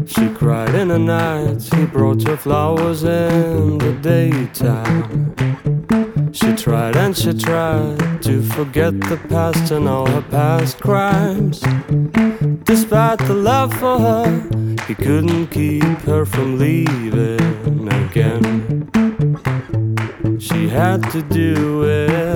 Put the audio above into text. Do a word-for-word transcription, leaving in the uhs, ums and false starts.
She cried in the night, he brought her flowers in the daytime. She tried and she tried to forget the past and all her past crimes. Despite the love for her, he couldn't keep her from leaving again. She had to do it